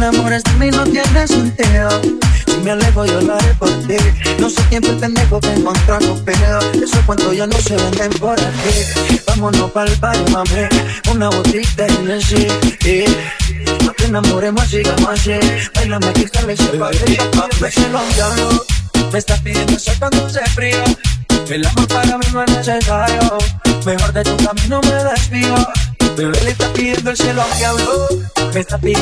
enamores de mí no tiene sentido. Si me alejo yo lo haré por ti. No sé quién fue el pendejo que encontró Cupido. Esos cuentos ya no se venden por aquí. Vámonos pa'l party, mami, una botita de Nessie. No te enamoremos, sigamos así. Bailame aquí, sale ese party. Me se lo diablo. Me estás pidiendo sacándose frío. El amor para mí no es necesario. Mejor de tu camino me desvío. Bebé le está pidiendo el cielo al diablo. Me está pidiendo